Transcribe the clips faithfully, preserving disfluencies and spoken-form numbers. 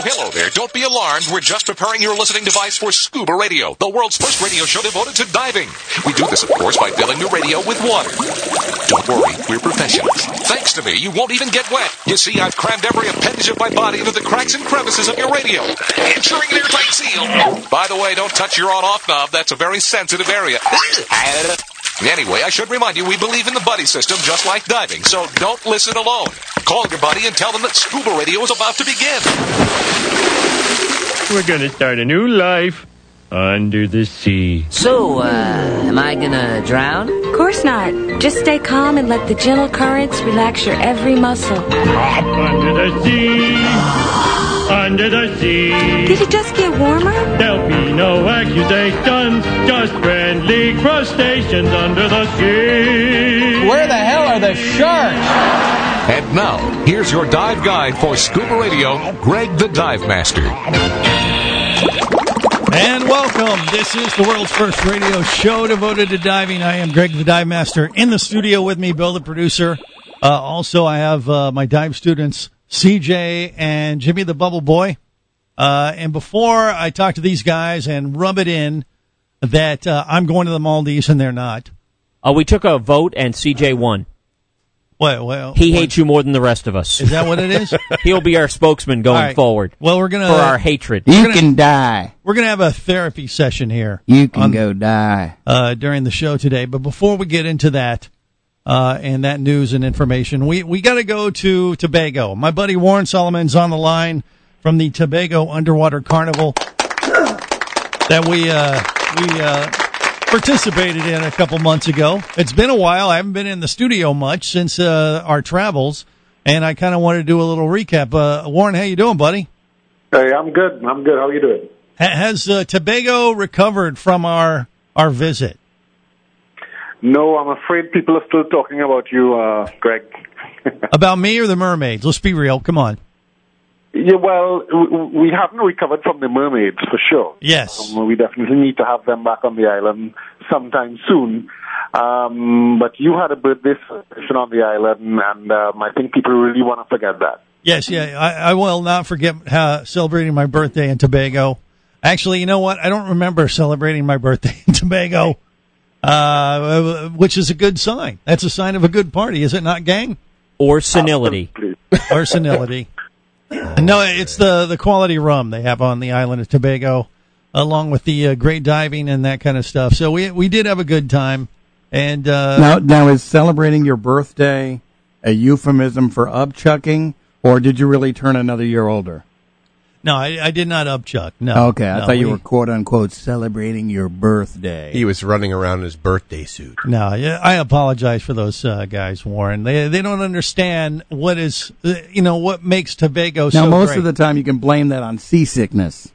hello there. Don't be alarmed. We're just preparing your listening device for Scuba Radio, the world's first radio show devoted to diving. We do this, of course, by filling the radio with water. Don't worry, we're professionals. Thanks to me, you won't even get wet. You see, I've crammed every appendage of my body into the cracks and crevices of your radio, ensuring an airtight seal. By the way, don't touch your on-off knob. That's a very sensitive area. Anyway, I should remind you, we believe in the buddy system just like diving, so don't listen alone. Call your buddy and tell them that Scuba Radio is about to begin. We're going to start a new life under the sea. So, uh, am I gonna drown? Of course not. Just stay calm and let the gentle currents relax your every muscle. Under the sea, under the sea. Did it just get warmer? There'll be no accusations, just friendly crustaceans under the sea. Where the hell are the sharks? And now, here's your dive guide for Scuba Radio, Greg the Dive Master. And welcome. This is the world's first radio show devoted to diving. I am Greg the Dive Master. In the studio with me, Bill the producer. Uh, also, I have uh, my dive students, C J and Jimmy the Bubble Boy. Uh, and before I talk to these guys and rub it in that uh, I'm going to the Maldives and they're not. Uh, we took a vote and C J won. Well, well, he what? hates you more than the rest of us. Is that what it is? He'll be our spokesman going right. forward. Well, we're gonna for our hatred. You gonna, can die. We're gonna have a therapy session here. You can on, go die uh, during the show today. But before we get into that uh, and that news and information, we we got to go to Tobago. My buddy Warren Solomon's on the line from the Tobago Underwater Carnival that we uh, we. Uh, participated in a couple months ago. It's been a while. I haven't been in the studio much since uh, our travels, and I kind of wanted to do a little recap. Uh, Warren, how you doing, buddy? Hey, I'm good. I'm good. How are you doing? Ha- has uh, Tobago recovered from our our visit? No, I'm afraid people are still talking about you, uh, Greg. About me or the mermaids? Let's be real. Come on. Yeah, well, we haven't recovered from the mermaids, for sure. Yes. Um, we definitely need to have them back on the island sometime soon. Um, but you had a birthday celebration on the island, and um, I think people really want to forget that. Yes, yeah, I, I will not forget uh, celebrating my birthday in Tobago. Actually, you know what? I don't remember celebrating my birthday in Tobago, uh, which is a good sign. That's a sign of a good party, is it not, gang? Or senility. Or senility. No, it's the, the quality rum they have on the island of Tobago, along with the uh, great diving and that kind of stuff. So we we did have a good time. And uh, now, now is celebrating your birthday a euphemism for upchucking, or did you really turn another year older? No, I, I did not upchuck. No. Okay, I no, thought you we, were quote unquote celebrating your birthday. He was running around in his birthday suit. No, yeah, I apologize for those uh, guys, Warren. They they don't understand what is you know what makes Tobago so Now, most great. of the time, you can blame that on seasickness,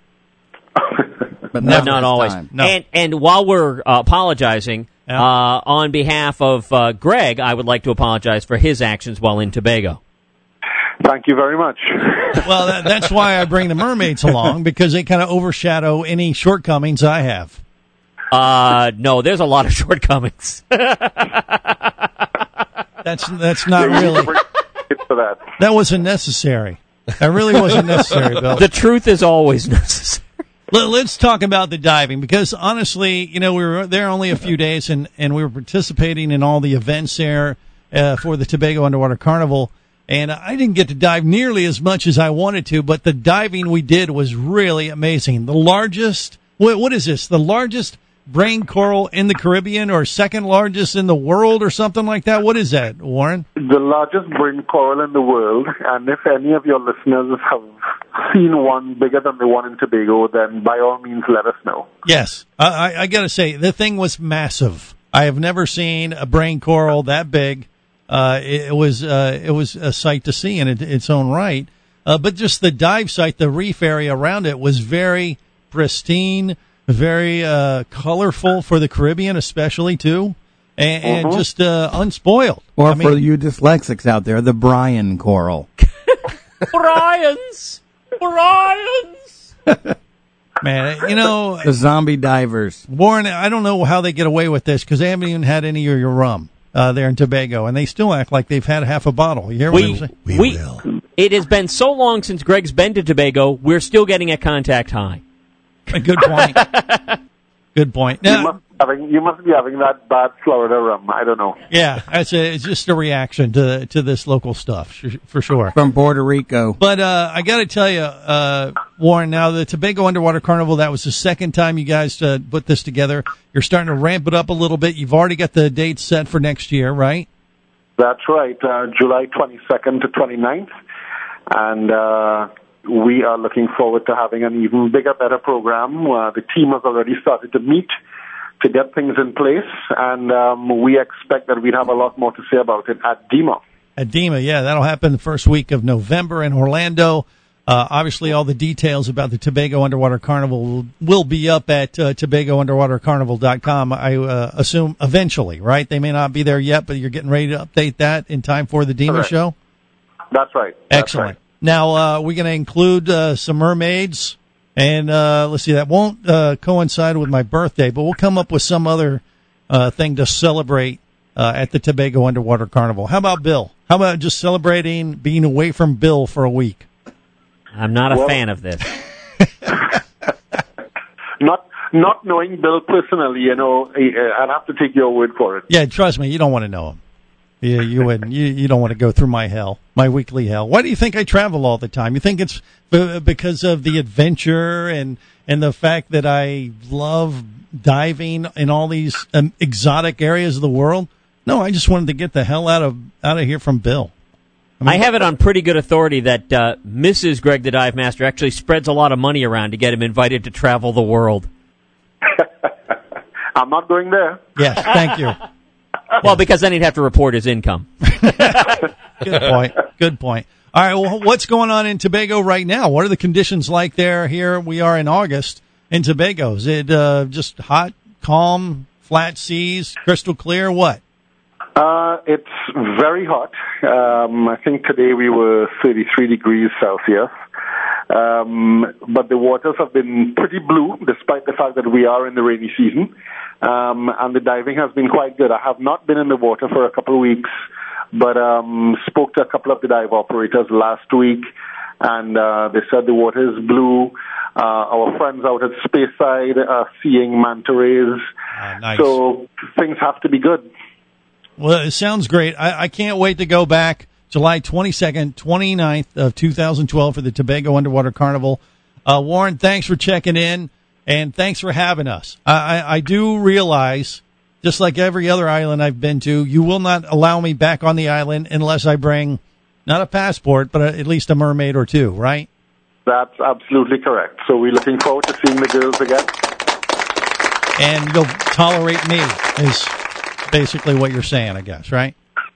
but not, not, not always. Time. No. And and while we're uh, apologizing, yeah. uh, on behalf of uh, Greg, I would like to apologize for his actions while in Tobago. Thank you very much. Well, that, that's why I bring the mermaids along, because they kind of overshadow any shortcomings I have. Uh, no, there's a lot of shortcomings. That's that's not really. For that. That wasn't necessary. That really wasn't necessary, Bill. The truth is always necessary. Let's talk about the diving, because honestly, you know, we were there only a few days, and, and we were participating in all the events there uh, for the Tobago Underwater Carnival. And I didn't get to dive nearly as much as I wanted to, but the diving we did was really amazing. The largest, what, what is this? The largest brain coral in the Caribbean, or second largest in the world, or something like that? What is that, Warren? The largest brain coral in the world, and if any of your listeners have seen one bigger than the one in Tobago, then by all means let us know. Yes, I, I, I got to say, the thing was massive. I have never seen a brain coral that big. Uh, it, it was uh, it was a sight to see in it, its own right. Uh, but just the dive site, the reef area around it was very pristine, very uh, colorful for the Caribbean, especially too, and, and uh-huh. just uh, unspoiled. Or I for mean, you dyslexics out there, the Brian coral. Brian's, Brian's. Man, you know, the zombie divers. Warren, I don't know how they get away with this, because they haven't even had any of your rum uh, there in Tobago, and they still act like they've had half a bottle. You hear what We I'm saying? We, we will. It has been so long since Greg's been to Tobago, we're still getting a contact high. A good point. Good point. You Now, must, having, you must be having that bad Florida rum. I don't know. yeah, that's a, it's just a reaction to to this local stuff, sh- for sure. From Puerto Rico. But uh, I got to tell you, uh, Warren, now the Tobago Underwater Carnival, that was the second time you guys uh, put this together. You're starting to ramp it up a little bit. You've already got the dates set for next year, right? That's right, uh, July twenty-second to twenty-ninth. And uh, we are looking forward to having an even bigger, better program. Uh, the team has already started to meet to get things in place, and um, we expect that we'd have a lot more to say about it at D E M A. At D E M A, yeah, that'll happen the first week of November in Orlando. Uh, obviously, all the details about the Tobago Underwater Carnival will, will be up at uh, Tobago Underwater Carnival dot com, I uh, assume, eventually, right? They may not be there yet, but you're getting ready to update that in time for the D E M A Correct. show? That's right. That's Excellent. right. Now, uh, we're going to include uh, some mermaids, and uh, let's see, that won't uh, coincide with my birthday, but we'll come up with some other uh, thing to celebrate uh, at the Tobago Underwater Carnival. How about Bill? How about just celebrating being away from Bill for a week? I'm not a Well- fan of this. Not not knowing Bill personally, you know, I'd have to take your word for it. Yeah, trust me, you don't want to know him. You, you wouldn't. You, you don't want to go through my hell, my weekly hell. Why do you think I travel all the time? You think it's b- because of the adventure and, and the fact that I love diving in all these um, exotic areas of the world? No, I just wanted to get the hell out of out of here from Bill. I, mean, I have it on pretty good authority that uh, Missus Greg the Dive Master actually spreads a lot of money around to get him invited to travel the world. I'm not going there. Yes, thank you. Well, because then he'd have to report his income. Good point. Good point. All right, well, what's going on in Tobago right now? What are the conditions like there? Here we are in August in Tobago. Is it uh, just hot, calm, flat seas, crystal clear? What? Uh, it's very hot. Um, I think today we were thirty-three degrees Celsius. Um, but the waters have been pretty blue, despite the fact that we are in the rainy season. Um, and the diving has been quite good. I have not been in the water for a couple of weeks, but um, spoke to a couple of the dive operators last week, and uh, they said the water is blue. Uh, our friends out at Speyside are seeing manta rays. Ah, nice. So things have to be good. Well, it sounds great. I, I can't wait to go back July twenty-second, twenty-ninth of two thousand twelve for the Tobago Underwater Carnival. Uh, Warren, thanks for checking in, and thanks for having us. I, I, I do realize, just like every other island I've been to, you will not allow me back on the island unless I bring not a passport, but a, at least a mermaid or two, right? That's absolutely correct. So we're looking forward to seeing the girls again. And you'll tolerate me, is basically what you're saying, I guess, right?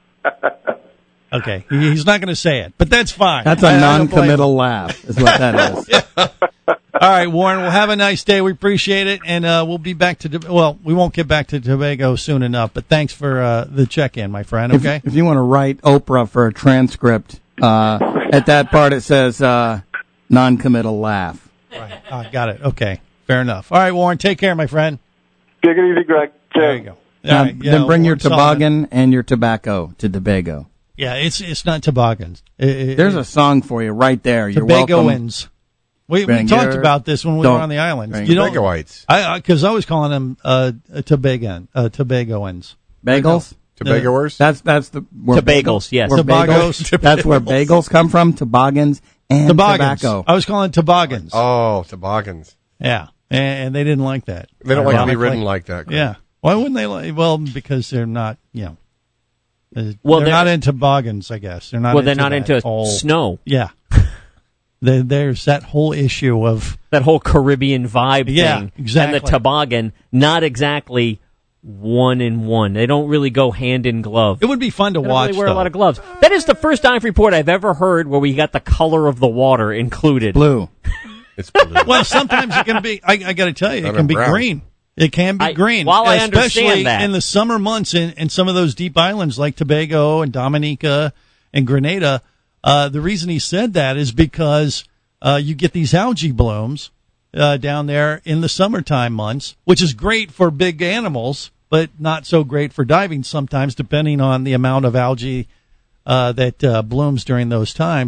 Okay, he- he's not going to say it, but that's fine. That's a I- I don't blame him. non-committal laugh, is what that is. All right, Warren, well, have a nice day. We appreciate it, and uh, we'll be back to, well, we won't get back to Tobago soon enough, but thanks for uh, the check-in, my friend, If, okay? if you want to write Oprah for a transcript, uh, at that part it says uh, non-committal laugh. Right. Uh, got it. Okay, fair enough. All right, Warren, take care, my friend. Take it easy, Greg. There you go. All Now, right, yeah, then bring your Warren Solomon. toboggan and your tobacco to Tobago. Yeah, it's it's not toboggans. It, it, There's a song for you right there. You're welcome. Tobagoans. We, we Bring talked your- about this when we don't- were on the island. bring You don't, Tobagoites. I because I, was calling them uh, Tobagan, uh, Tobagoans. Bagels? Tobagoers? That's that's the where Tobagos, yes. where Tobagos. bagels- That's where bagels come from. Toboggans and Toboggans. tobacco. I was calling it toboggans. Oh, toboggans. Yeah, and, and they didn't like that. They don't like to be Ironically. ridden like that. Greg. Yeah. Why wouldn't they like? Well, because they're not. You know. uh, Well, they're, they're- not into toboggans, I guess. They're not. Well, they're into not that into whole, snow. Yeah. There- There's that whole issue of That whole Caribbean vibe Yeah, thing. exactly. And the toboggan, not exactly one in one. They don't really go hand in glove. it would be fun to They don't watch. really wear though. a lot of gloves. That is the first dive report I've ever heard where we got the color of the water included. Blue. It's blue. Well, sometimes it can be. I, I got to tell you, Not it can a be brown. green. It can be I- green. while I especially understand that. in the summer months in, in some of those deep islands like Tobago and Dominica and Grenada. Uh, the reason he said that is because uh, you get these algae blooms uh, down there in the summertime months, which is great for big animals, but not so great for diving sometimes, depending on the amount of algae uh, that uh, blooms during those times.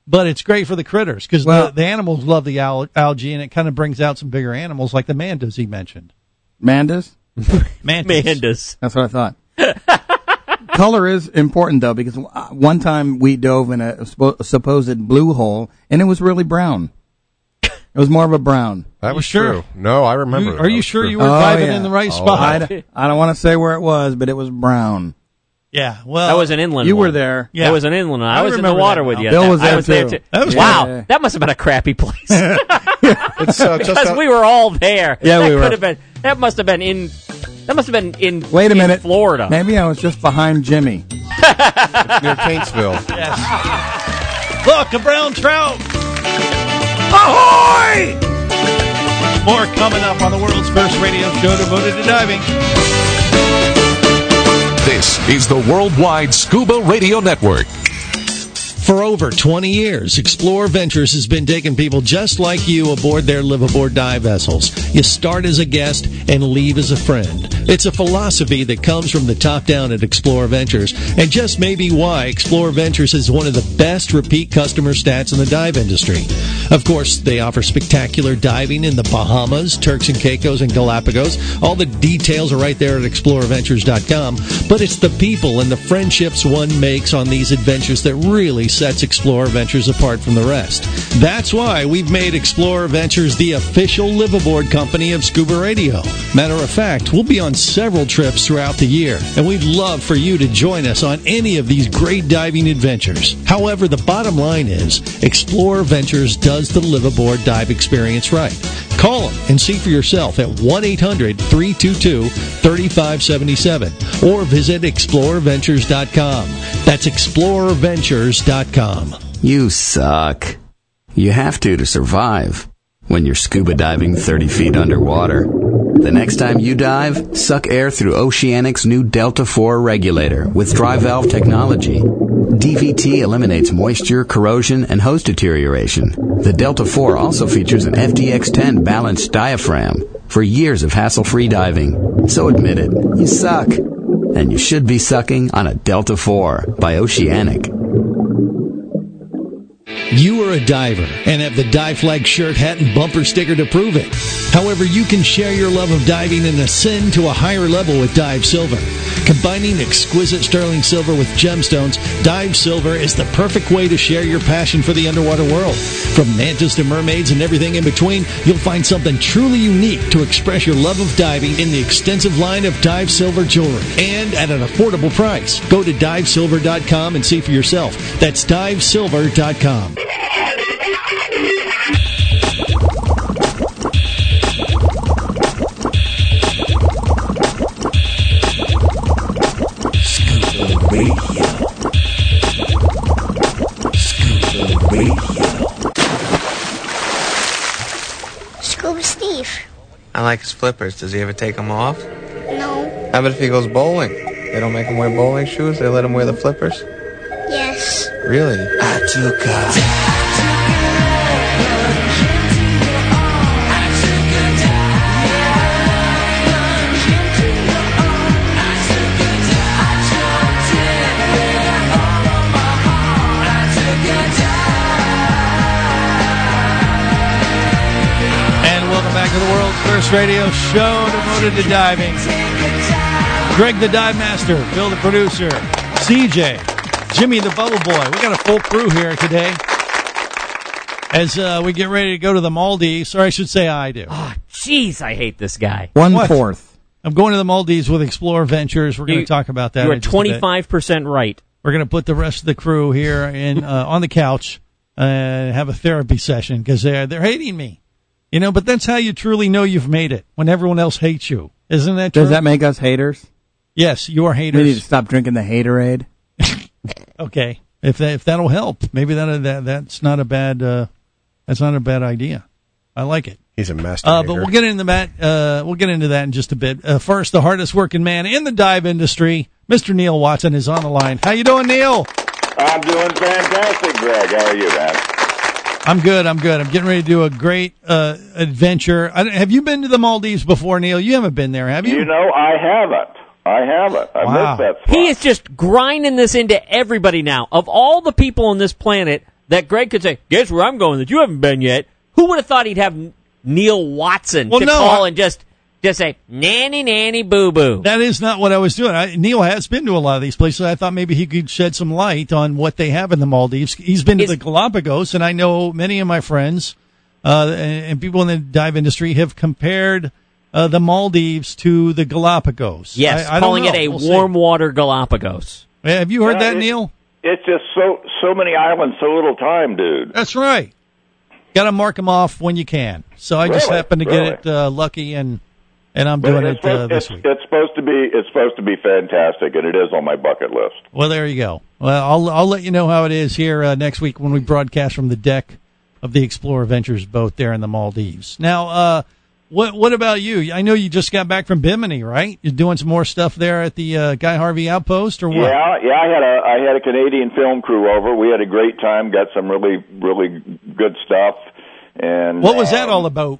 but it's great for the critters because Well- the, the animals love the al- algae, and it kind of brings out some bigger animals like the mantas he mentioned. Mandas? Mantas. Mandas. That's what I thought. Color is important, though, because uh, one time we dove in a, spo- a supposed blue hole, and it was really brown. It was more of a brown. That was sure? true. No, I remember. You- that are you was sure true. you were Oh, diving yeah. in the right Oh, spot? I, d- I don't want to say where it was, but it was brown. Yeah, well, That was an inland You one. were there. Yeah. That was an inland one. I, I was in the remember water that with now. you. Bill was I there, was there too. too. That was wow, Yeah. that must have been a crappy place. It's uh, just Because out- we were all there. Yeah, that we were. Could have been. That must have been in. That must have been in. Wait a in minute. Florida. Maybe I was just behind Jimmy. near Paintsville. Yes. Look, a brown trout. Ahoy! More coming up on the world's first radio show devoted to diving. This is the Worldwide Scuba Radio Network. For over twenty years, Explorer Ventures has been taking people just like you aboard their live-aboard dive vessels. You start as a guest and leave as a friend. It's a philosophy that comes from the top down at Explorer Ventures, and just maybe why Explorer Ventures is one of the best repeat customer stats in the dive industry. Of course, they offer spectacular diving in the Bahamas, Turks and Caicos, and Galapagos. All the details are right there at explorer ventures dot com, but it's the people and the friendships one makes on these adventures that really sets Explorer Ventures apart from the rest. That's why we've made Explorer Ventures the official live-aboard company of Scuba Radio. Matter of fact, we'll be on several trips throughout the year, and we'd love for you to join us on any of these great diving adventures. However, the bottom line is, Explorer Ventures does the live-aboard dive experience right. Call them and see for yourself at one eight hundred three two two three five seven seven or visit explorer ventures dot com. That's explorer ventures dot com. You suck. You have to to survive when you're scuba diving thirty feet underwater. The next time you dive, suck air through Oceanic's new Delta four regulator with dry valve technology. D V T eliminates moisture, corrosion, and hose deterioration. The Delta four also features an F D X ten balanced diaphragm for years of hassle-free diving. So admit it, you suck. And you should be sucking on a Delta four by Oceanic. You are a diver and have the Dive Flag shirt, hat, and bumper sticker to prove it. However, you can share your love of diving and ascend to a higher level with Dive Silver. Combining exquisite sterling silver with gemstones, Dive Silver is the perfect way to share your passion for the underwater world. From mantas to mermaids and everything in between, you'll find something truly unique to express your love of diving in the extensive line of Dive Silver jewelry, and at an affordable price. Go to dive silver dot com and see for yourself. That's dive silver dot com. Scuba Radio. Scuba Radio. Scuba Steve. I like his flippers. Does he ever take them off? No. How about if he goes bowling? They don't make him wear bowling shoes? They let him wear the flippers? Yes. Really? I took a... Back to the world's first radio show devoted to diving. Greg the Dive Master, Bill the Producer, C J, Jimmy the Bubble Boy. We got a full crew here today as uh, we get ready to go to the Maldives. Or I should say I do. Oh, jeez, I hate this guy. One What? fourth. I'm going to the Maldives with Explorer Ventures. We're going You- to talk about that. You are in just a bit. twenty-five percent right. We're going to put the rest of the crew here in uh, on the couch and have a therapy session because they're they're hating me. You know, but that's how you truly know you've made it, when everyone else hates you. Isn't that true? Does that make us haters? Yes, you are haters. We need to stop drinking the haterade. Okay, if that, if that'll help, maybe that, that that's not a bad uh, that's not a bad idea. I like it. He's a master. Uh, but we'll get into that. Uh, we'll get into that in just a bit. Uh, first, the hardest working man in the dive industry, Mister Neil Watson, is on the line. How you doing, Neil? I'm doing fantastic, Greg. How are you, man? I'm good. I'm good. I'm getting ready to do a great uh, adventure. I, have you been to the Maldives before, Neil? You haven't been there, have you? You know, I haven't. I haven't. I Wow. missed that spot. He is just grinding this into everybody now. Of all the people on this planet, that Greg could say, guess where I'm going that you haven't been yet. Who would have thought he'd have Neil Watson Well, to no, call I- and just, just say, nanny, nanny, boo-boo? That is not what I was doing. I, Neil has been to a lot of these places. I thought maybe he could shed some light on what they have in the Maldives. He's been to Is- the Galapagos, and I know many of my friends uh, and, and people in the dive industry have compared uh, the Maldives to the Galapagos. Yes, I, I calling don't it a know. We'll warm water Galapagos. see. Have you heard Yeah, that, it- Neil? It's just so so many islands, so little time, dude. That's right. Got to mark them off when you can. So I just Really? happened to Really? get it uh, lucky, and and I'm But doing it's it uh, supposed- this it's, week. it's supposed to be it's supposed to be fantastic, and it is on my bucket list. Well, there you go. Well, I'll I'll let you know how it is here uh, next week when we broadcast from the deck of the Explorer Ventures boat there in the Maldives. Now, uh, what what about you? I know you just got back from Bimini, right? You're doing some more stuff there at the uh, Guy Harvey Outpost, or what? Yeah, yeah. I had a I had a Canadian film crew over. We had a great time. Got some really really good stuff. And What was that um, all about?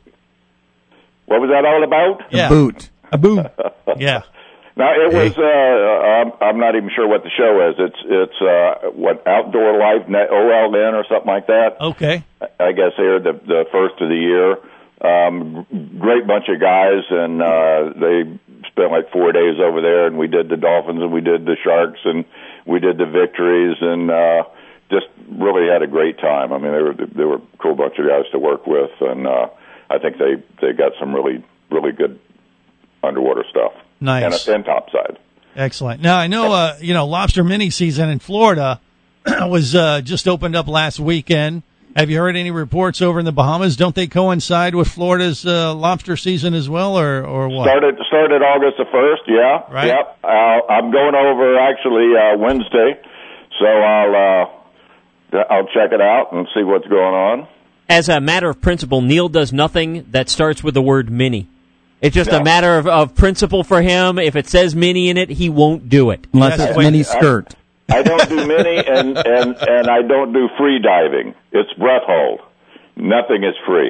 What was that all about? Yeah. Boot. A boot. Yeah. No, it was. Uh, I'm, I'm not even sure what the show is. It's it's uh, what Outdoor Life Net, O L N or something like that. Okay. I guess here the the first of the year. Um, great bunch of guys, and uh, they spent like four days over there, and we did the dolphins, and we did the sharks, and we did the victories, and uh, just really had a great time. I mean, they were they were a cool bunch of guys to work with, and uh, I think they they got some really really good underwater stuff. Nice. And, and topside. Excellent. Now I know, uh, you know, lobster mini season in Florida was uh, just opened up last weekend. Have you heard any reports over in the Bahamas? Don't they coincide with Florida's uh, lobster season as well, or or what? Started started August the first. Yeah. Right. Yep. I'll, I'm going over actually uh, Wednesday, so I'll uh, I'll check it out and see what's going on. As a matter of principle, Neil does nothing that starts with the word mini. It's just No. a matter of, of principle for him. If it says mini in it, he won't do it. Unless Yes, it's wait, mini I- skirt. I don't do mini, and, and, and I don't do free diving. It's breath hold. Nothing is free.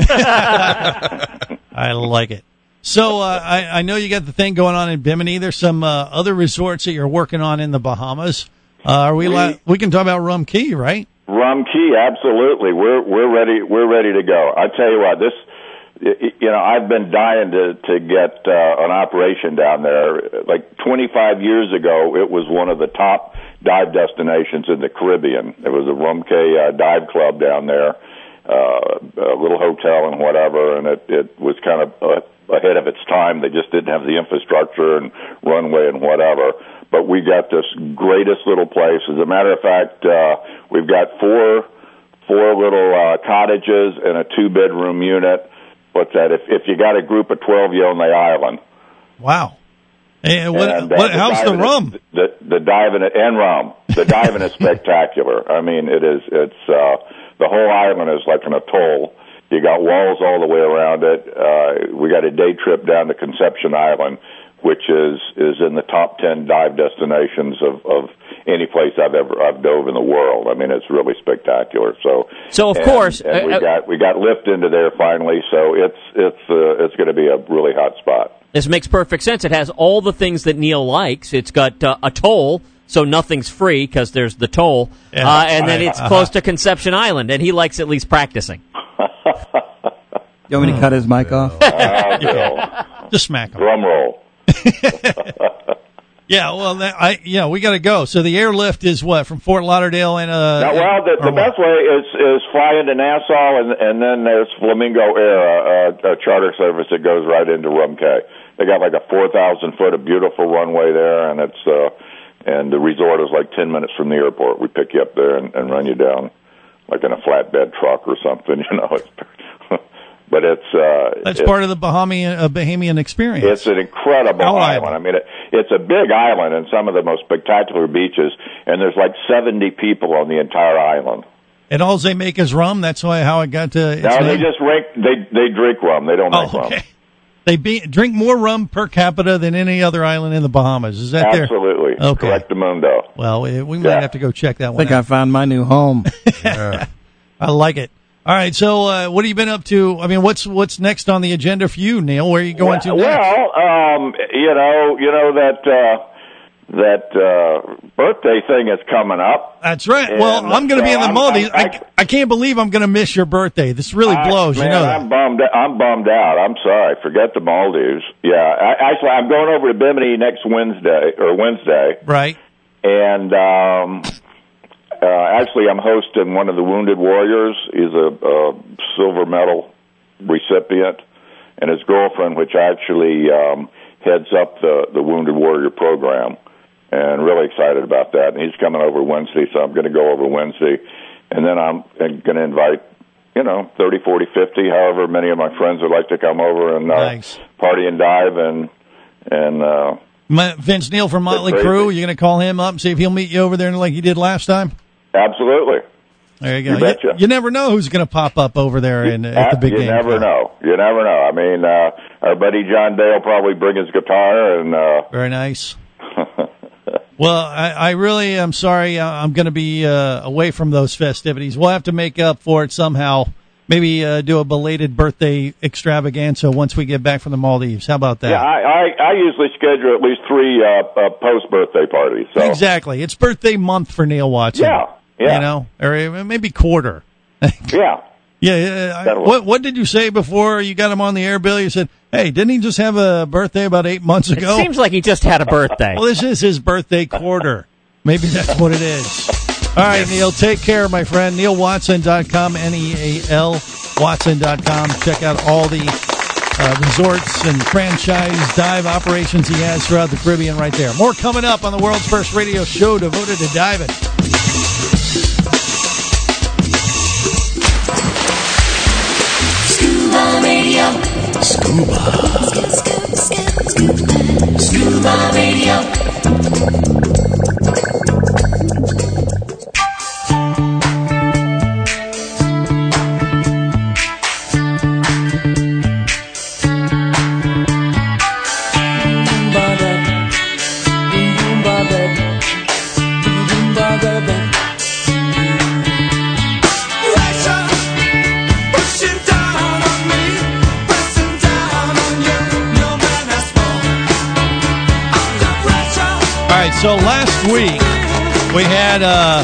I like it. So uh, I, I know you got the thing going on in Bimini. There's some uh, other resorts that you're working on in the Bahamas. Uh, are we? We- La- we can talk about Rum Key, right? Rum Key, absolutely. We're we're ready. We're ready to go. I tell you what, this. y- You know, I've been dying to to get uh, an operation down there. Like twenty-five years ago, it was one of the top dive destinations in the Caribbean. There was a Rum Cay uh, dive club down there, uh, a little hotel and whatever, and it it was kind of uh, ahead of its time. They just didn't have the infrastructure and runway and whatever. But we got this greatest little place. As a matter of fact, uh, we've got four four little uh, cottages and a two bedroom unit. What's that? If if you got a group of twelve, you own the island. Wow. Hey, what, And, uh, what, how's the diving rum? Is, the the diving and rum. The diving is spectacular. I mean, it is. It's uh, the whole island is like an atoll. You got walls all the way around it. Uh, we got a day trip down to Conception Island, which is is in the top ten dive destinations of, of any place I've ever I've dove in the world. I mean, it's really spectacular. So, So, of and, course, and we uh, got we got lift into there finally. So it's it's uh, it's going to be a really hot spot. This makes perfect sense. It has all the things that Neil likes. It's got uh, a toll, so nothing's free because there's the toll. Yeah. Uh, and then Right. it's Uh-huh. close to Conception Island, and he likes at least practicing. You want me to cut his mic off? Uh, Bill, Just smack him. drum roll. Yeah, well, that, I yeah, we got to go. So the airlift is what from Fort Lauderdale and uh. Now, well, the, or the what? best way is is fly into Nassau, and and then there's Flamingo Air, a, a charter service that goes right into Rum Cay. They got like a four thousand foot, a beautiful runway there, and it's uh, and the resort is like ten minutes from the airport. We pick you up there and, and run you down like in a flatbed truck or something, you know. It's, but it's uh, That's it's, part of the Bahamian uh, Bahamian experience. It's an incredible Our island. island. I mean, it, it's a big island and some of the most spectacular beaches, and there's like seventy people on the entire island. And all they make is rum. That's why how it got to. Its Now they name? just drink. They they drink rum. They don't make Oh, rum. okay. They be, drink more rum per capita than any other island in the Bahamas. Is that there? Absolutely. Okay. Correctamundo. Well, we we might Yeah. have to go check that I one think I out. found my new home. I like it. All right, so uh, what have you been up to? I mean, what's what's next on the agenda for you, Neil? Where are you going to well, next? Well, um, you know, you know that uh, that uh, birthday thing is coming up. That's right. Well, And I'm going to be in the so I'm- Maldives. I'm- I, I can't believe I'm going to miss your birthday. This really I- blows. Man, you know that. I'm bummed. I'm bummed out. I'm sorry. Forget the Maldives. Yeah, I, actually, I'm going over to Bimini next Wednesday or Wednesday, Right. and um, uh, actually, I'm hosting one of the Wounded Warriors. He's a, a silver medal recipient, and his girlfriend, which actually um, heads up the the Wounded Warrior program, and really excited about that. And he's coming over Wednesday, so I'm going to go over Wednesday, and then I'm going to invite, you know, thirty, forty, fifty, however many of my friends would like to come over and uh, Nice. party and dive and and. Uh, Ma- Vince Neil from Motley That's Crue, crazy. you're going to call him up and see if he'll meet you over there like he did last time? Absolutely. There you go. You betcha. you never know who's going to pop up over there in, at the big you game. never know. You never know. I mean, uh, our buddy John Day will probably bring his guitar, and uh, Very nice. Well, I, I really am sorry. I- I'm going to be uh, away from those festivities. We'll have to make up for it somehow. Maybe uh, do a belated birthday extravaganza once we get back from the Maldives. How about that? yeah, I, I, I usually schedule at least three uh, uh, post birthday parties. So Exactly. It's birthday month for Neil Watson. Yeah, yeah. You know, or maybe quarter. yeah, Yeah. yeah. I- That'll what What did you say before you got him on the air, Bill? You said, "Hey, didn't he just have a birthday about eight months It ago?" seems like he just had a birthday. Well, this is his birthday quarter. Maybe that's what it is. All right, Neil, take care, my friend. Neil Watson dot com, N E A L Watson dot com. Check out all the uh, resorts and franchise dive operations he has throughout the Caribbean right there. More coming up on the world's first radio show devoted to diving. Scuba Radio. Scuba. Scuba Radio. All right, so last week we had uh,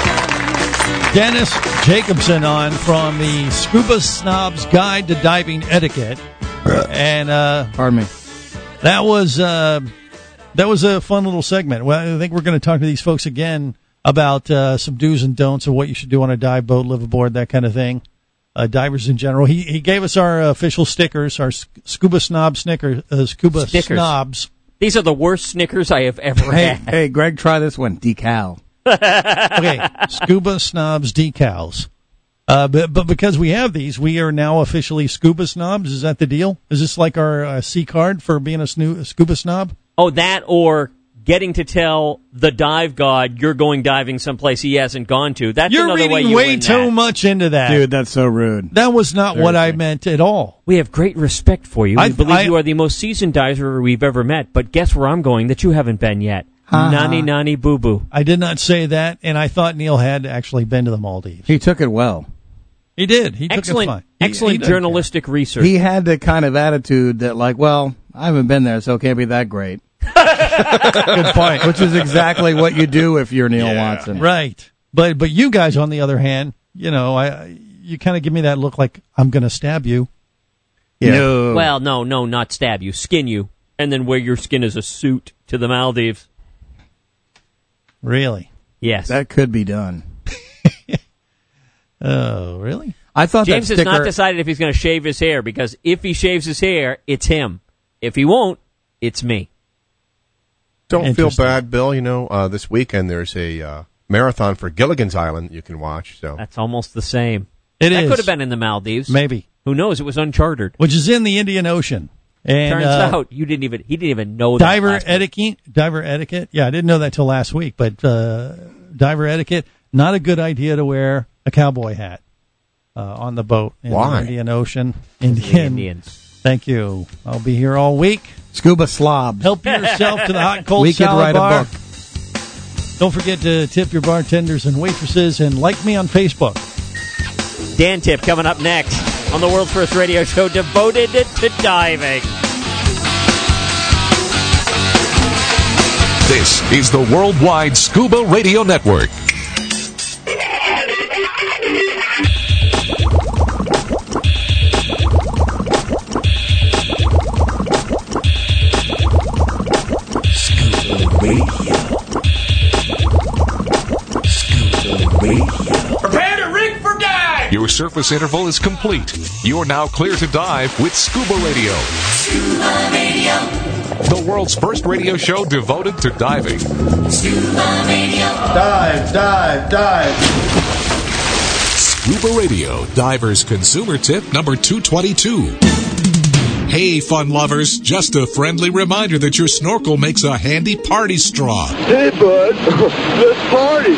Dennis Jacobson on from the Scuba Snob's Guide to Diving Etiquette, and uh, Pardon me. that was uh, that was a fun little segment. Well, I think we're going to talk to these folks again about uh, some do's and don'ts of what you should do on a dive boat, live aboard, that kind of thing. Uh, divers in general. He he gave us our official stickers, our Scuba Snob Snicker, uh, Scuba Stickers. Snobs. These are the worst Snickers I have ever Hey, had. hey, Greg, try this one. Decal. Okay, Scuba Snobs decals. Uh, but, but because we have these, we are now officially Scuba Snobs. Is that the deal? Is this like our uh, C card for being a, snoo- a Scuba Snob? Oh, that or getting to tell the dive god you're going diving someplace he hasn't gone to. That's You're another way reading you way win too that. much into that. Dude, that's so rude. That was not what I meant at all. We have great respect for you. We I- believe I- you are the most seasoned diver we've ever met. But guess where I'm going that you haven't been yet? Ha-ha. Nani nani boo boo. I did not say that, and I thought Neil had actually been to the Maldives. He took it well. He did. He took it Excellent, fine. He- excellent he did. journalistic research. He had the kind of attitude that, like, well, I haven't been there, so it can't be that great. Good point. Which is exactly what you do if you're Neil Watson. Right. But but you guys, on the other hand, you know, I you kind of give me that look like I'm going to stab you. Yeah. No. Well, no, no, not stab you, skin you, and then wear your skin as a suit to the Maldives. Really? Yes. That could be done. Oh, really? I thought James that has sticker, not decided if he's going to shave his hair, because if he shaves his hair, it's him. If he won't, it's me. Don't feel Interesting. bad, Bill. You know, uh, this weekend there's a uh, marathon for Gilligan's Island you can watch. So That's almost the same. It that is. could have been in the Maldives. Maybe. Who knows? It was uncharted. Which is in the Indian Ocean. And Turns uh, out you didn't even he didn't even know that. diver last week. etiquette. Diver etiquette. Yeah, I didn't know that till last week. But uh, diver etiquette. Not a good idea to wear a cowboy hat uh, on the boat in Why? the Indian Ocean. The Indian. Indians. Thank you. I'll be here all week. Scuba Slobs. Help yourself to the hot and cold We could salad write a bar. book. Don't forget to tip your bartenders and waitresses, and like me on Facebook. Dan Tip coming up next on the world's first radio show devoted to diving. This is the Worldwide Scuba Radio Network. Radio. Scuba Radio. Prepare to rig for dive! Your surface interval is complete. You're now clear to dive with Scuba Radio. Scuba Radio. The world's first radio show devoted to diving. Scuba Radio. Dive, dive, dive. Scuba Radio, Diver's Consumer Tip number two twenty-two. Hey, fun lovers, just a friendly reminder that your snorkel makes a handy party straw. Hey, bud, let's party.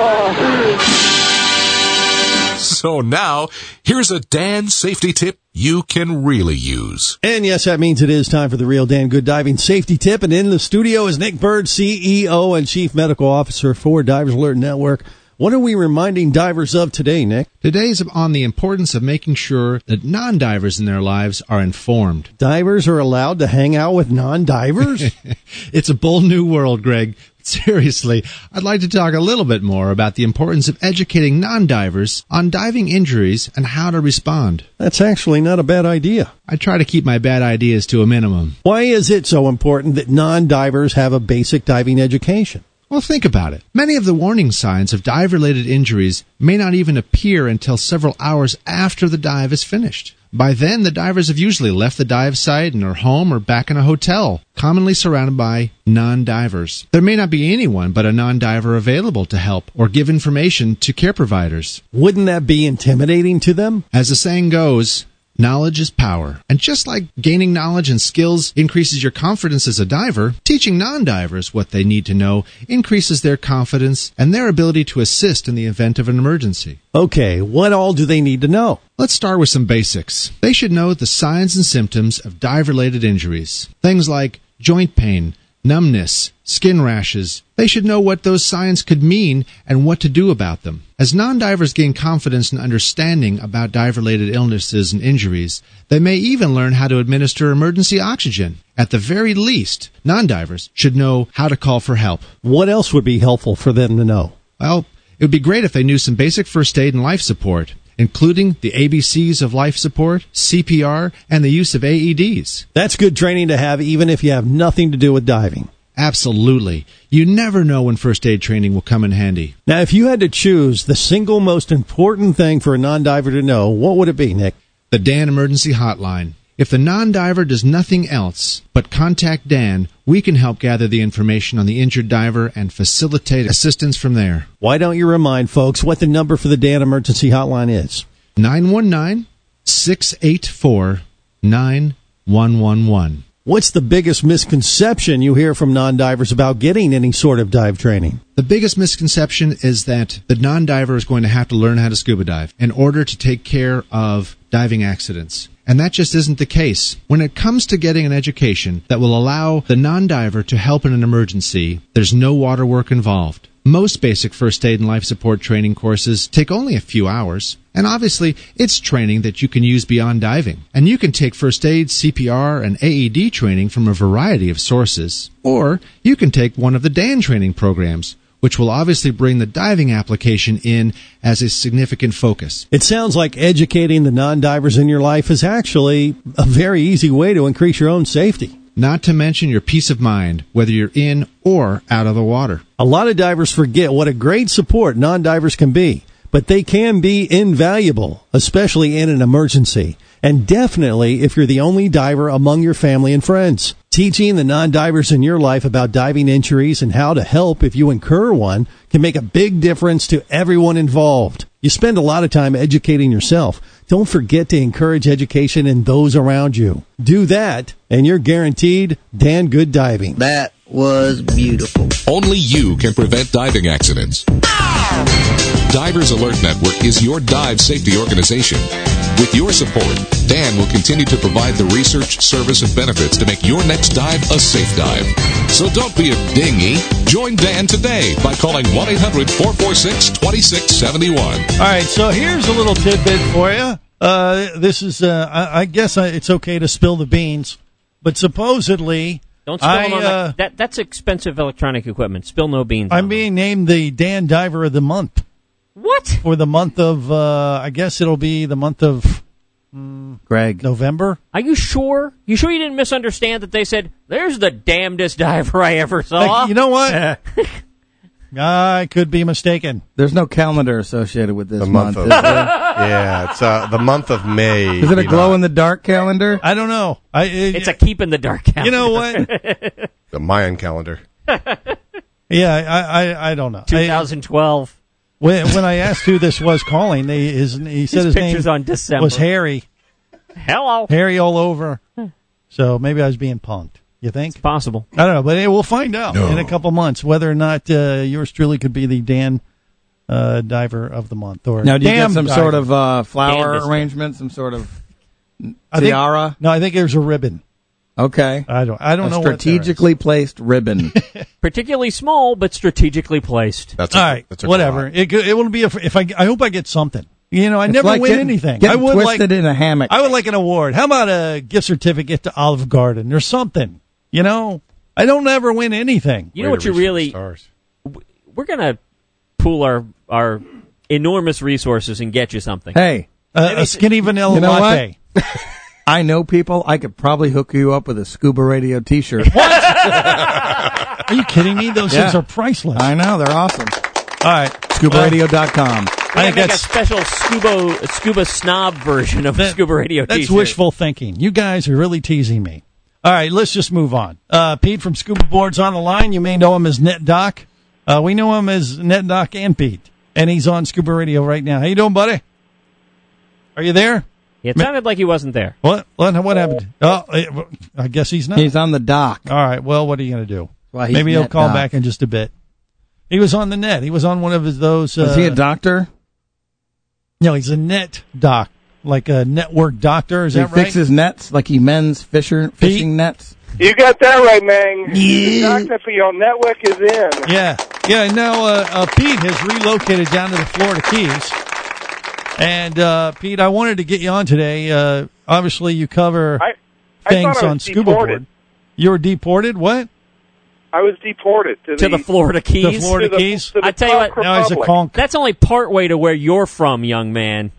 So now, here's a Dan safety tip you can really use. And yes, that means it is time for the real Dan Good Diving Safety Tip. And in the studio is Nick Bird, C E O and Chief Medical Officer for Divers Alert Network. What are we reminding divers of today, Nick? Today's on the importance of making sure that non-divers in their lives are informed. Divers are allowed to hang out with non-divers? It's a bold new world, Greg. Seriously, I'd like to talk a little bit more about the importance of educating non-divers on diving injuries and how to respond. That's actually not a bad idea. I try to keep my bad ideas to a minimum. Why is it so important that non-divers have a basic diving education? Well, think about it. Many of the warning signs of dive-related injuries may not even appear until several hours after the dive is finished. By then, the divers have usually left the dive site and are home or back in a hotel, commonly surrounded by non-divers. There may not be anyone but a non-diver available to help or give information to care providers. Wouldn't that be intimidating to them? As the saying goes, knowledge is power. And just like gaining knowledge and skills increases your confidence as a diver, teaching non-divers what they need to know increases their confidence and their ability to assist in the event of an emergency. Okay, what all do they need to know? Let's start with some basics. They should know the signs and symptoms of dive-related injuries. Things like joint pain, numbness, skin rashes. They should know what those signs could mean and what to do about them. As non-divers gain confidence and understanding about dive-related illnesses and injuries, they may even learn how to administer emergency oxygen. At the very least, non-divers should know how to call for help. What else would be helpful for them to know? Well, it would be great if they knew some basic first aid and life support, including the A B Cs of life support, C P R, and the use of A E Ds. That's good training to have even if you have nothing to do with diving. Absolutely. You never know when first aid training will come in handy. Now, if you had to choose the single most important thing for a non-diver to know, what would it be, Nick? The Dan Emergency Hotline. If the non-diver does nothing else but contact Dan, we can help gather the information on the injured diver and facilitate assistance from there. Why don't you remind folks what the number for the Dan Emergency Hotline is? nine one nine, six eight four, nine one one one. What's the biggest misconception you hear from non-divers about getting any sort of dive training? The biggest misconception is that the non-diver is going to have to learn how to scuba dive in order to take care of diving accidents. And that just isn't the case. When it comes to getting an education that will allow the non-diver to help in an emergency, there's no water work involved. Most basic first aid and life support training courses take only a few hours. And obviously, it's training that you can use beyond diving. And you can take first aid, C P R, and A E D training from a variety of sources. Or you can take one of the Dan training programs, which will obviously bring the diving application in as a significant focus. It sounds like educating the non-divers in your life is actually a very easy way to increase your own safety. Not to mention your peace of mind, whether you're in or out of the water. A lot of divers forget what a great support non-divers can be, but they can be invaluable, especially in an emergency. And definitely if you're the only diver among your family and friends. Teaching the non-divers in your life about diving injuries and how to help if you incur one can make a big difference to everyone involved. You spend a lot of time educating yourself. Don't forget to encourage education in those around you. Do that, and you're guaranteed Dan Good Diving. That was beautiful. Only you can prevent diving accidents. Divers Alert Network is your dive safety organization. With your support, Dan will continue to provide the research, service, and benefits to make your next dive a safe dive. So don't be a dinghy. Join Dan today by calling one eight hundred, four four six, two six seven one. All right, so here's a little tidbit for you. Uh, this is, uh, I, I guess I, it's okay to spill the beans, but supposedly... Don't spill I, them on uh, that, that. That's expensive electronic equipment. Spill no beans. I'm on being named the Dan Diver of the month. What? For the month of, uh, I guess it'll be the month of mm, Greg. November. Are you sure? You sure you didn't misunderstand that they said, there's the damnedest diver I ever saw? Like, you know what? I could be mistaken. There's no calendar associated with this The month, month. of is there? yeah, it's uh, the month of May. Is it a glow in the dark calendar? I don't know. I, it, it's a keep in the dark calendar. You know what? The Mayan calendar. Yeah, I, I, I don't know. twenty twelve. I, when, when I asked who this was calling, they, his, he said his, his pictures name on December. was Harry. Hello. Harry all over. So maybe I was being punked. You think? It's possible. I don't know, but hey, we'll find out No. in a couple months whether or not uh, yours truly could be the Dan uh, Diver of the month. Or Now, do you get Damn some Diver. sort of uh, flower Damnedest. arrangement, some sort of I think- tiara? No, I think there's a ribbon. Okay. I don't. I don't a know. what there strategically placed ribbon. Particularly small, but strategically placed. That's is. a, All right. that's a Whatever. lot. It, could- it will be a, if I. I hope I get something. You know, I It's never like win getting- anything. getting I would like. twisted in a hammock. I would like an award. How about a gift certificate to Olive Garden or something? You know, I don't ever win anything. You know Way what to you reach for the really... stars. We're going to pool our, our enormous resources and get you something. Hey, Uh, a skinny vanilla you know latte. what? I know people. I could probably hook you up with a Scuba Radio T-shirt. Are you kidding me? Those Yeah. things are priceless. I know. They're awesome. All right. scuba radio dot com. We're I going think to make a that's special scuba, scuba snob version of that- Scuba Radio That's t-shirt. wishful thinking. You guys are really teasing me. All right, let's just move on. Uh, Pete from Scuba Board's on the line. You may know him as NetDoc. Uh, we know him as NetDoc and Pete, and he's on Scuba Radio right now. How you doing, buddy? Are you there? It sounded like he wasn't there. What? What, what happened? Oh, I guess he's not. He's on the dock. All right. Well, what are you going to do? Well, he's Maybe he'll net call doc. back in just a bit. He was on the net. He was on one of his those. Uh, Is he a doctor? No, he's a net doc, like a network doctor. Is he that right? fixes nets like he mends fisher, fishing nets? You got that right, man. The doctor for your network is in. Yeah, yeah. Now uh, uh, Pete has relocated down to the Florida Keys, and uh, Pete, I wanted to get you on today. Uh, obviously, you cover I, I things thought I was on Scuba deported. Board. You were deported. What? I was deported to, To the Florida Keys? The Florida to the- Keys. to the I tell you what, Czech now he's a Republic. conch. That's only part way to where you're from, young man.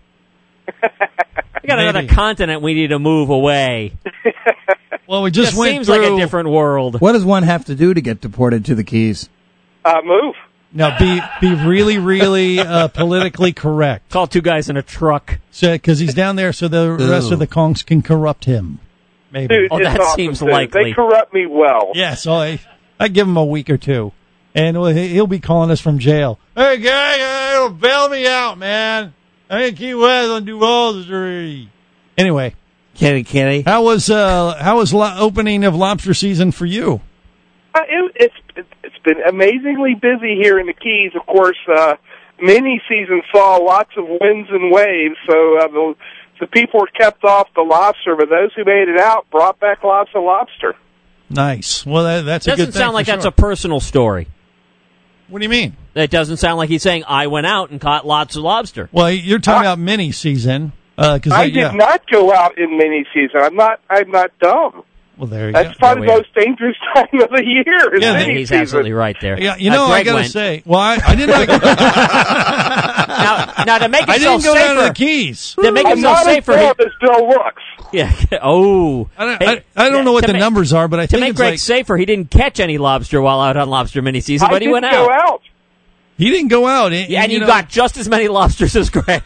We got another Maybe. continent we need to move away. Well, we just It went seems through. like a different world. What does one have to do to get deported to the Keys? Uh, move. Now, be be really, really uh, politically correct. Call two guys in a truck. Because he's down there, so the rest Ew. of the conchs can corrupt him. Maybe. Dude, Oh, it's that awesome, seems dude. likely. They corrupt me well. Yeah, so I I give him a week or two, and we'll- he'll be calling us from jail. Hey, guy, uh, bail me out, man. I ain't Key West on Duval Street. Anyway, Kitty, kitty. how was uh how was lo- opening of lobster season for you? Uh, it, it's it's been amazingly busy here in the Keys. Of course, uh, mini season saw lots of winds and waves, so uh, the the people were kept off the lobster, but those who made it out brought back lots of lobster. Nice. Well, that, that's a Doesn't good thing sound like for that's sure. a personal story. What do you mean? It doesn't sound like he's saying, I went out and caught lots of lobster. Well, you're talking about mini season. Uh, cause I I, did yeah. not go out in mini season. I'm not. I'm not dumb. Well, there you That's go. probably the most dangerous time of the year. Is Yeah, mini He's season. absolutely right there. Yeah, you know, Uh, I Greg gotta went. say, well, I, I didn't. now, now, to make I himself didn't go down to safer, the Keys. to make I'm himself not safer, as he, dumb as Bill looks. yeah. Oh, I don't, Hey, I, I don't know what to the make- numbers are, but I To think make it's Greg like safer, he didn't catch any lobster while out on lobster mini season, I but he didn't went go out. out. he didn't go out. And, Yeah, and you, know, got just as many lobsters as Greg.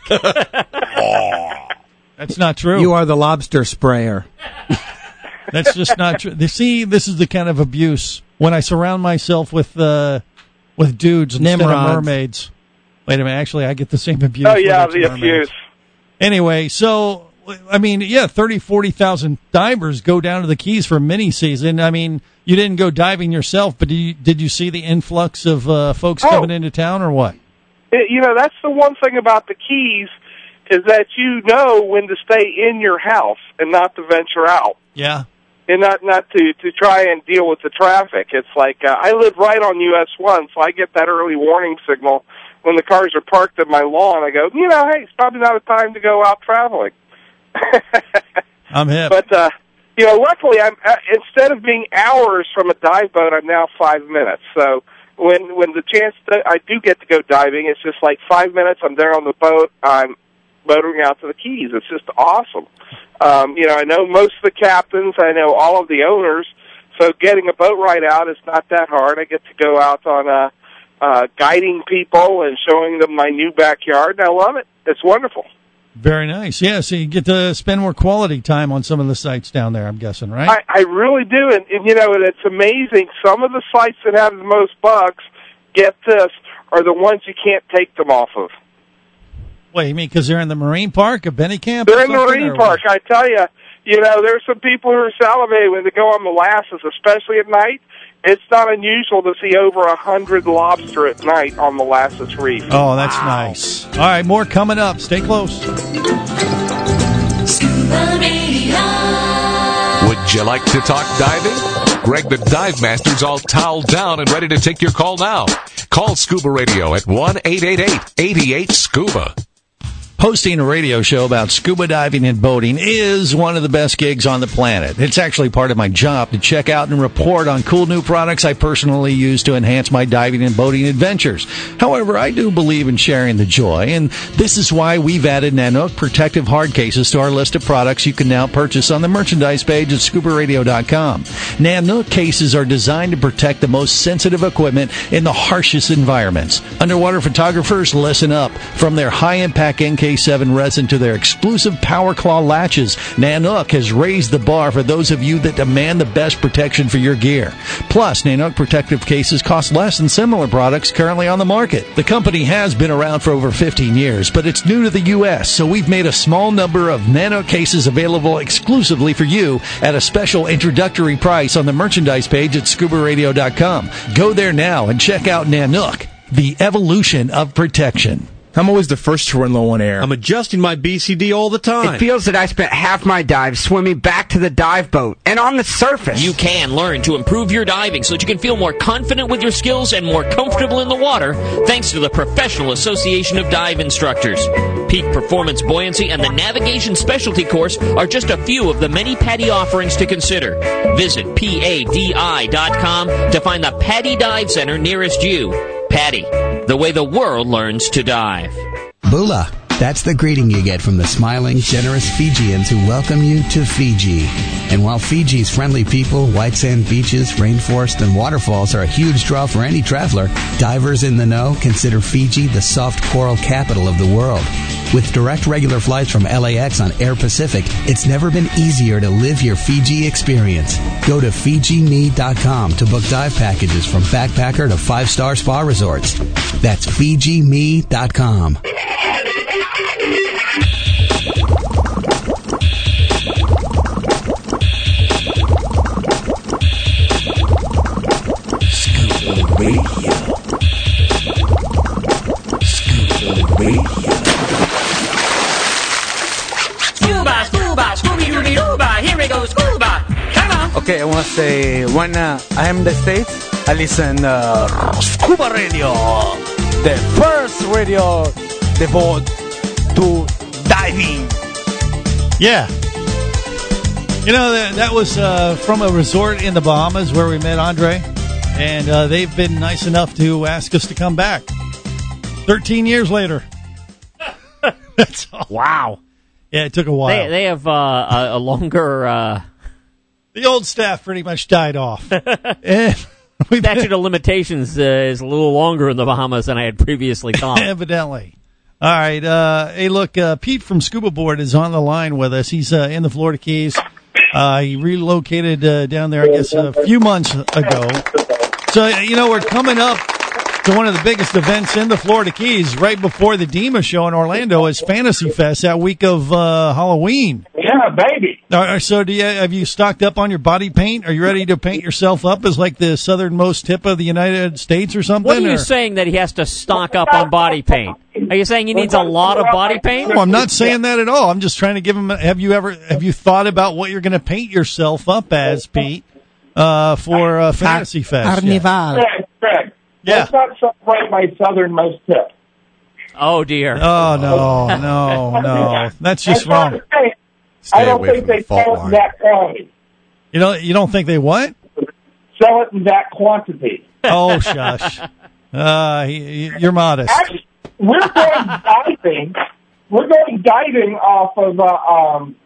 that's not true. You are the lobster sprayer. That's just not true. You see, this is the kind of abuse when I surround myself with uh, with dudes instead Nimrods. of mermaids. Wait a minute, actually, I get the same abuse. Oh when yeah, it's the mermaids. abuse. Anyway, so I mean, yeah, thirty, forty thousand divers go down to the Keys for mini season. I mean, you didn't go diving yourself, but did you, did you see the influx of uh, folks Oh. coming into town, or what? It, you know, that's the one thing about the Keys is that you know when to stay in your house and not to venture out. Yeah. And not not to to try and deal with the traffic. It's like uh, I live right on U S one, so I get that early warning signal when the cars are parked at my lawn. I go, you know, hey, it's probably not a time to go out traveling. I'm hip. But uh, you know, luckily, I'm uh, instead of being hours from a dive boat, I'm now five minutes. So when when the chance that I do get to go diving, it's just like five minutes. I'm there on the boat. I'm motoring out to the Keys. It's just awesome. Um, you know, I know most of the captains. I know all of the owners. So getting a boat ride out is not that hard. I get to go out on uh, uh, guiding people and showing them my new backyard, and I love it. It's wonderful. Very nice. Yeah, so you get to spend more quality time on some of the sites down there, I'm guessing, right? I, I really do, and, and you know, and it's amazing. Some of the sites that have the most bugs, get this, are the ones you can't take them off of. Wait, you mean because they're in the marine park, a Benny Camp? They're in the marine park. I tell you, you know, there's some people who are salivating when they go on molasses, especially at night. It's not unusual to see over a hundred lobster at night on Molasses Reef. Oh, that's wow. nice. All right, more coming up. Stay close. Scuba Radio. Would you like to talk diving? Greg the Dive Master's all toweled down and ready to take your call now. Call Scuba Radio at one eight eight eight, eight eight, SCUBA. Hosting a radio show about scuba diving and boating is one of the best gigs on the planet. It's actually part of my job to check out and report on cool new products I personally use to enhance my diving and boating adventures. However, I do believe in sharing the joy, and this is why we've added Nanook protective hard cases to our list of products you can now purchase on the merchandise page at scuba radio dot com. Nanook cases are designed to protect the most sensitive equipment in the harshest environments. Underwater photographers, listen up. From their high-impact N K seven resin to their exclusive Power Claw latches, Nanook has raised the bar for those of you that demand the best protection for your gear. Plus, Nanook protective cases cost less than similar products currently on the market. The company has been around for over fifteen years, but it's new to the U S, so we've made a small number of Nanook cases available exclusively for you at a special introductory price on the merchandise page at scuba radio dot com. Go there now and check out Nanook, the evolution of protection. I'm always the first to run low on air. I'm adjusting my B C D all the time. It feels that I spent half my dive swimming back to the dive boat and on the surface. You can learn to improve your diving so that you can feel more confident with your skills and more comfortable in the water thanks to the Professional Association of Dive Instructors. Peak Performance Buoyancy and the Navigation Specialty Course are just a few of the many PADI offerings to consider. Visit P A D I dot com to find the PADI Dive Center nearest you. PADI, the way the world learns to dive. Bula. That's the greeting you get from the smiling, generous Fijians who welcome you to Fiji. And while Fiji's friendly people, white sand beaches, rainforest, and waterfalls are a huge draw for any traveler, divers in the know consider Fiji the soft coral capital of the world. With direct regular flights from L A X on Air Pacific, it's never been easier to live your Fiji experience. Go to Fiji Me dot com to book dive packages from backpacker to five-star spa resorts. That's Fiji Me dot com. Scuba Radio. Scuba Radio. Scuba, scuba, scooby-dooby-dooba, here we go, scuba. Come on. Okay, I want to say, when uh, I am in the States, I listen uh, Scuba Radio, the first radio devoted to diving. Yeah. You know, that, that was uh, from a resort in the Bahamas where we met Andre, and uh, they've been nice enough to ask us to come back. thirteen years later. That's all. Wow. Yeah, it took a while. They, they have uh, a, a longer... Uh... The old staff pretty much died off. Statute of limitations uh, is a little longer in the Bahamas than I had previously thought. Evidently. All right. Uh, hey, look, uh, Pete from Scuba Board is on the line with us. He's uh, in the Florida Keys. Uh, he relocated uh, down there, I guess, a few months ago. So, you know, we're coming up to one of the biggest events in the Florida Keys right before the DEMA show in Orlando is Fantasy Fest, that week of uh, Halloween. Yeah, baby. Uh, so do you, have you stocked up on your body paint? Are you ready to paint yourself up as like the southernmost tip of the United States or something? What are you or? saying that he has to stock up on body paint? Are you saying he needs a lot of body paint? No, I'm not saying that at all. I'm just trying to give him, have you ever, have you thought about what you're going to paint yourself up as, Pete, uh, for uh, Fantasy Fest? Carnival. Correct, correct. Yeah. Let's not celebrate my southernmost tip. Oh, dear. Oh, no, no, no. That's just wrong. I don't think they count that quality. You know, you don't think they what? Sell it in that quantity. Oh, shush. Uh, he, he, you're modest. Actually, we're going diving. We're going diving off of. Uh, um,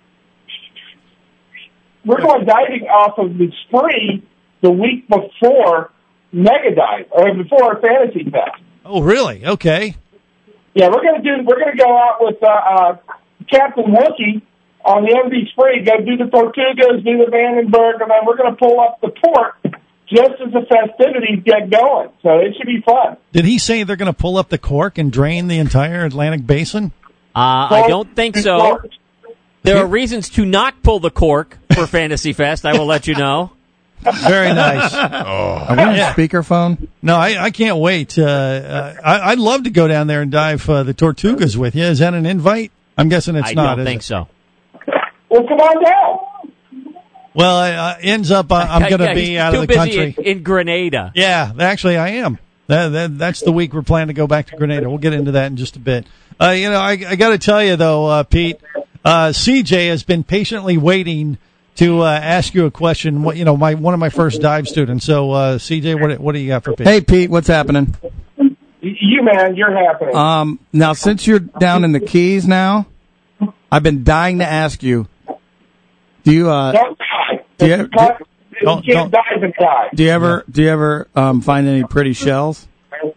we're going diving off of the Spree the week before Mega Dive or before Fantasy Fest. Oh, really? Okay. Yeah, we're gonna do. We're gonna go out with uh, uh, Captain Wookie on the M V Spree. Go do the Tortugas, do the Vandenberg, and then we're gonna pull up the port just as the festivities get going. So it should be fun. Did he say they're going to pull up the cork and drain the entire Atlantic Basin? Uh, I don't think so. There are reasons to not pull the cork for Fantasy Fest, I will let you know. Very nice. Oh. Are we on Yeah. speakerphone? No, I, I can't wait. Uh, uh, I, I'd love to go down there and dive uh, the Tortugas with you. Is that an invite? I'm guessing it's I not. don't is think it? so. Well, come on down. Well, it uh, ends up uh, I'm going to Yeah, be he's out too of the busy country. In, in Grenada. Yeah, actually, I am. That, that, that's the week we're planning to go back to Grenada. We'll get into that in just a bit. Uh, you know, I, I got to tell you, though, uh, Pete, uh, C J has been patiently waiting to uh, ask you a question. What, you know, my one of my first dive students. So, uh, C J, what what do you got for Pete? Hey, Pete, what's happening? You, man, you're happening. Um, now, since you're down in the Keys now, I've been dying to ask you, do you, uh, Don't die. do you, do, You Don't- can't don't- dive and die. do you ever, do you ever, um, find any pretty shells?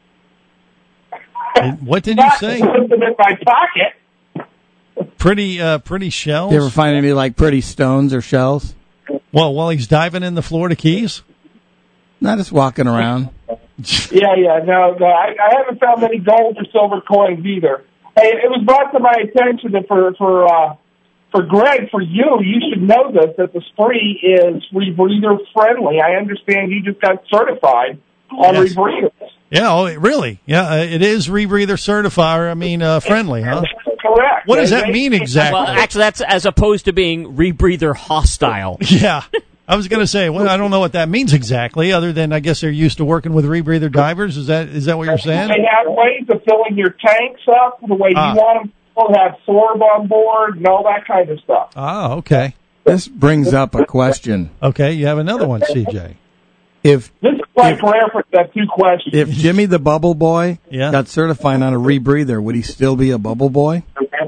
What did you say? Put them in my pocket. Pretty, uh, pretty shells? Do you ever find any, like, pretty stones or shells? Well, while he's diving in the Florida Keys? Not just walking around. Yeah, yeah, no, no. I, I haven't found many gold or silver coins either. Hey, it was brought to my attention that for for uh, for Greg, for you, you should know this, that the Spree is rebreather friendly. I understand you just got certified on Yes. rebreathers. Yeah, oh, really? Yeah, uh, it is rebreather certifier. I mean, uh, friendly, huh? Correct. What does They- that they- mean exactly? Well, actually, that's as opposed to being rebreather hostile. Yeah. I was going to say, well, I don't know what that means exactly, other than I guess they're used to working with rebreather divers. Is that is that what you're saying? They have ways of filling your tanks up the way Ah. you want them. They'll have sorb on board and all that kind of stuff. Oh, okay. This brings up a question. Okay, you have another one, C J. If This is like rare for that two questions. if Jimmy the Bubble Boy Yeah. got certified on a rebreather, would he still be a bubble boy?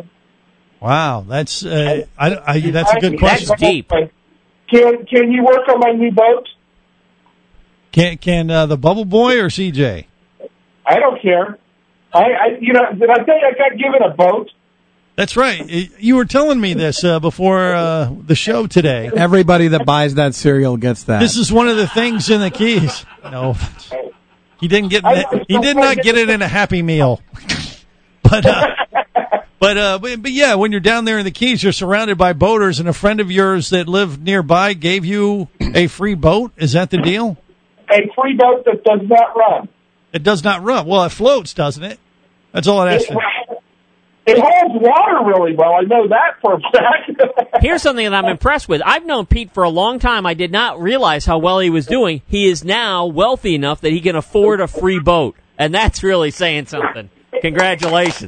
Wow, that's uh, I, I, that's a good question. That's deep. Can can you work on my new boat? Can can uh, the Bubble Boy or C J? I don't care. I, I you know, did I tell you I got given a boat? That's right. You were telling me this uh, before uh, the show today. Everybody that buys that cereal gets that. This is one of the things in the Keys. No, he didn't get. He did not get it in a Happy Meal. But uh, but uh, but, but yeah, when you're down there in the Keys, you're surrounded by boaters, and a friend of yours that lived nearby gave you a free boat. Is that the deal? A free boat that does not run. It does not run. Well, it floats, doesn't it? That's all it has to. It holds water really well. I know that for a fact. Here's something that I'm impressed with. I've known Pete for a long time. I did not realize how well he was doing. He is now wealthy enough that he can afford a free boat. And that's really saying something. Congratulations.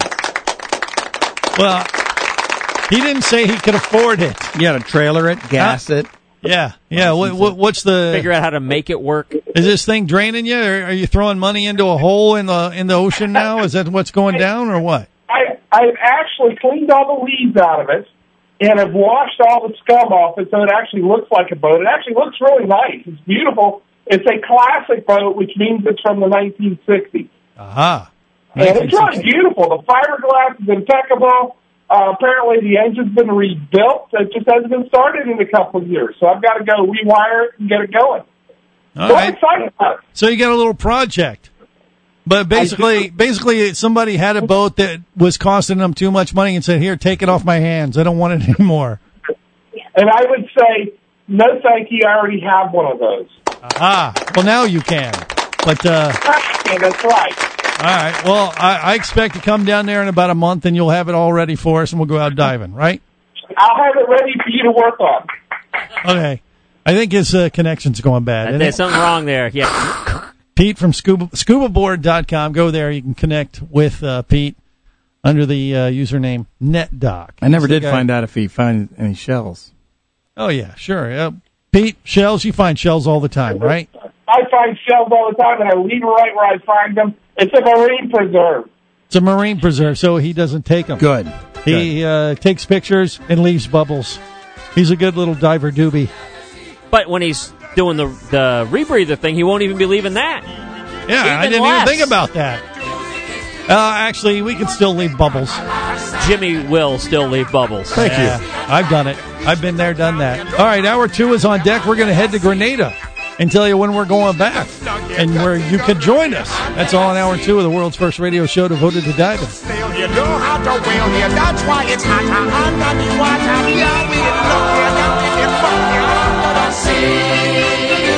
Well, he didn't say he could afford it. You got to trailer it, gas Huh? it. Yeah, yeah. What, what, what's the? Figure out how to make it work. Is this thing draining you? Or are you throwing money into a hole in the in the ocean now? Is that what's going down, or what? I I've actually cleaned all the leaves out of it, and I've washed all the scum off it, so it actually looks like a boat. It actually looks really nice. It's beautiful. It's a classic boat, which means it's from the nineteen sixties. Aha. And it's really beautiful. The fiberglass is impeccable. Uh, apparently the engine's been rebuilt. It just hasn't been started in a couple of years. So I've got to go rewire it and get it going. All so right. I'm excited about it. So you got a little project. But basically, basically, somebody had a boat that was costing them too much money and said, "Here, take it off my hands. I don't want it anymore." And I would say, no thank you, I already have one of those. Ah, well, now you can. But, uh, Yeah, that's right. all right. Well, I, I expect to come down there in about a month, and you'll have it all ready for us, and we'll go out diving, right? I'll have it ready for you to work on. Okay. I think his uh, connection's going bad. isn't There's it? something wrong there. Yeah. Pete from scuba scuba board dot com. Go there. You can connect with uh, Pete under the uh, username NetDoc. I never He's the did guy- find out if he found any shells. Oh, yeah, sure. Uh, Pete, shells, you find shells all the time, right? I find shells all the time, and I leave right where I find them. It's a marine preserve. It's a marine preserve, so he doesn't take them. Good. He uh, takes pictures and leaves bubbles. He's a good little diver doobie. But when he's doing the the rebreather thing, he won't even be leaving that. Yeah, even I didn't less. even think about that. Uh, actually, we can still leave bubbles. Jimmy will still leave bubbles. Thank yeah, you. I've done it. I've been there, done that. All right, hour two is on deck. We're going to head to Grenada and tell you when we're going back and where you can join us. That's all in hour two of the world's first radio show devoted to diving. You know how to whale here. That's why it's hotter under the water. Yeah, we look here down in the fire under the sea.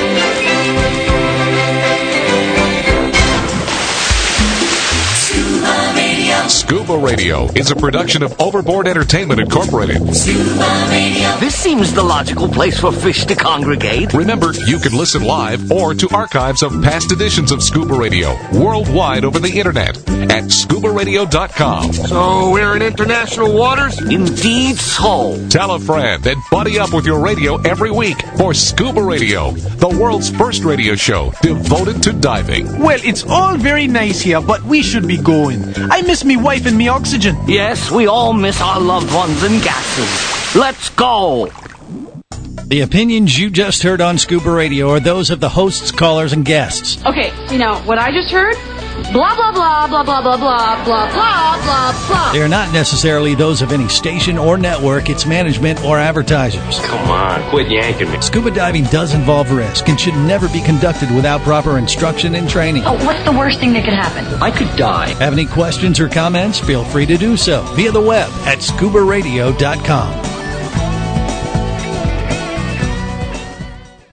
Scuba Radio. Scuba Radio is a production of Overboard Entertainment Incorporated. Scuba Radio. This seems the logical place for fish to congregate. Remember, you can listen live or to archives of past editions of Scuba Radio worldwide over the internet at scuba radio dot com. So we're in international waters? Indeed so. Tell a friend and buddy up with your radio every week for Scuba Radio, the world's first radio show devoted to diving. Well, it's all very nice here, but we should be going. I miss me wife and me oxygen. Yes, we all miss our loved ones and gases. Let's go. The opinions you just heard on Scuba Radio are those of the hosts, callers, and guests. Okay, you know, what I just heard? Blah, blah, blah, blah, blah, blah, blah, blah, blah, blah, blah. They are not necessarily those of any station or network, its management, or advertisers. Come on, quit yanking me. Scuba diving does involve risk and should never be conducted without proper instruction and training. Oh, what's the worst thing that could happen? I could die. Have any questions or comments? Feel free to do so via the web at scuba radio dot com.